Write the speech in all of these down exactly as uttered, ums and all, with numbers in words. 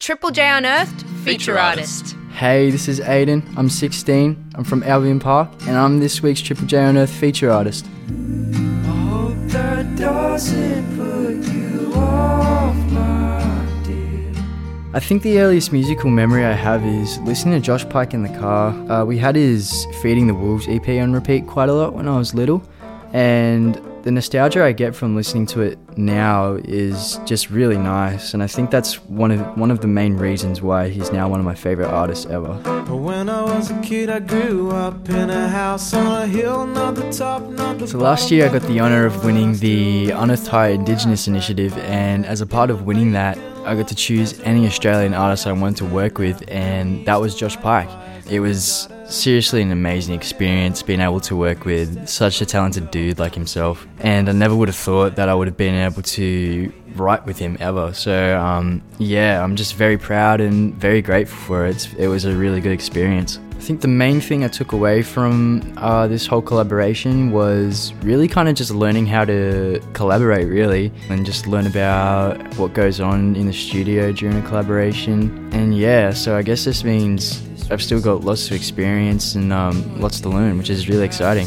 Triple J Unearthed, feature artist. Hey, this is Aiden. I'm sixteen. I'm from Albion Park, and I'm this week's Triple J Unearthed feature artist. I hope that doesn't put you off, my dear. I think the earliest musical memory I have is listening to Josh Pike in the car. Uh, we had his Feeding the Wolves E P on repeat quite a lot when I was little, and the nostalgia I get from listening to it now is just really nice, and I think that's one of one of the main reasons why he's now one of my favourite artists ever. But when I was a kid, I grew up in a house on a hill, not the top, not the So last year I got the honour of winning the Unearthed High Indigenous Initiative, and as a part of winning that, I got to choose any Australian artist I wanted to work with, and that was Josh Pike. It was seriously an amazing experience being able to work with such a talented dude like himself, and I never would have thought that I would have been able to write with him ever. So um, yeah, I'm just very proud and very grateful for it. It was a really good experience. I think the main thing I took away from uh, this whole collaboration was really kind of just learning how to collaborate, really, and just learn about what goes on in the studio during a collaboration. And yeah, so I guess this means I've still got lots of experience and um, lots to learn, which is really exciting.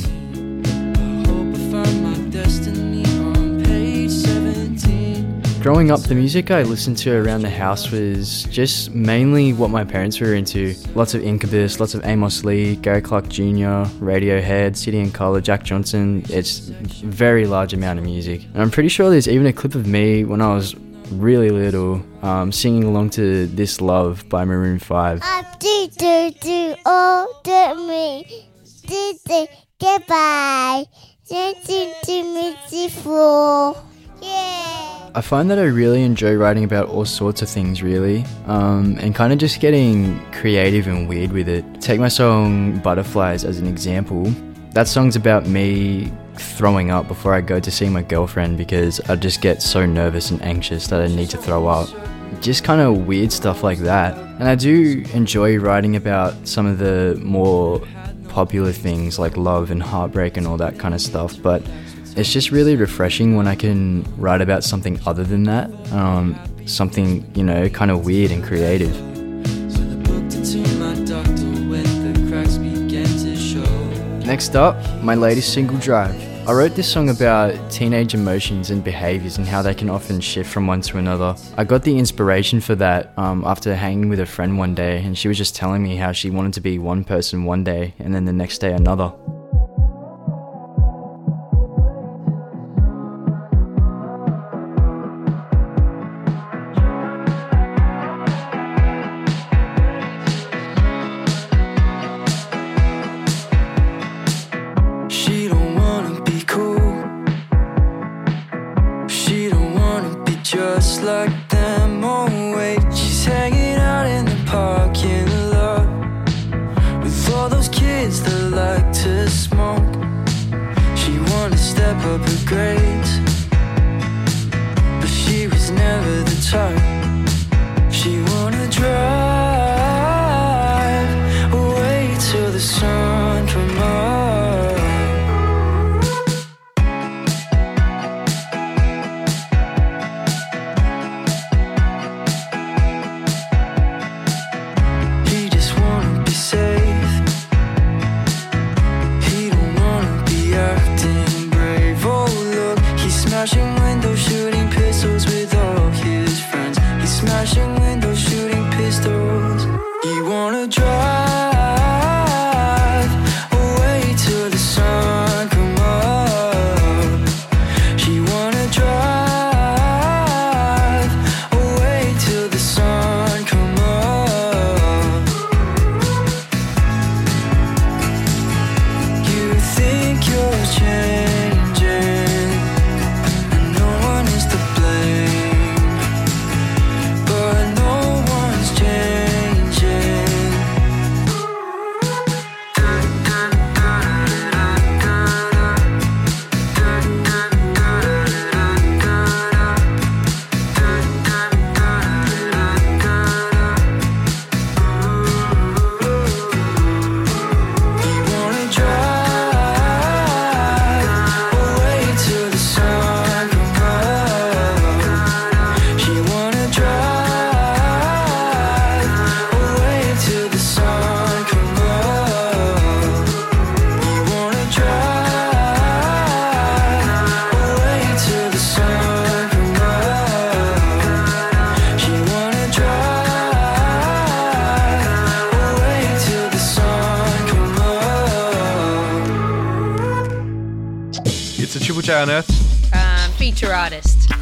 Growing up, the music I listened to around the house was just mainly what my parents were into. Lots of Incubus, lots of Amos Lee, Gary Clark Junior, Radiohead, City and Colour, Jack Johnson. It's a very large amount of music. And I'm pretty sure there's even a clip of me when I was really little um, singing along to This Love by Maroon five. I do do do all to me. Do do goodbye. Do do do me before. Yeah. I find that I really enjoy writing about all sorts of things, really, um, and kind of just getting creative and weird with it. Take my song Butterflies as an example. That song's about me throwing up before I go to see my girlfriend because I just get so nervous and anxious that I need to throw up. Just kind of weird stuff like that. And I do enjoy writing about some of the more popular things like love and heartbreak and all that kind of stuff, but it's just really refreshing when I can write about something other than that, um, something, you know, kind of weird and creative. Next up, my latest single, Drive. I wrote this song about teenage emotions and behaviours and how they can often shift from one to another. I got the inspiration for that um, after hanging with a friend one day, and she was just telling me how she wanted to be one person one day and then the next day another. Just like them, oh wait, she's hanging out in the parking lot with all those kids that like to It's a Triple J Unearthed. Um, feature artist.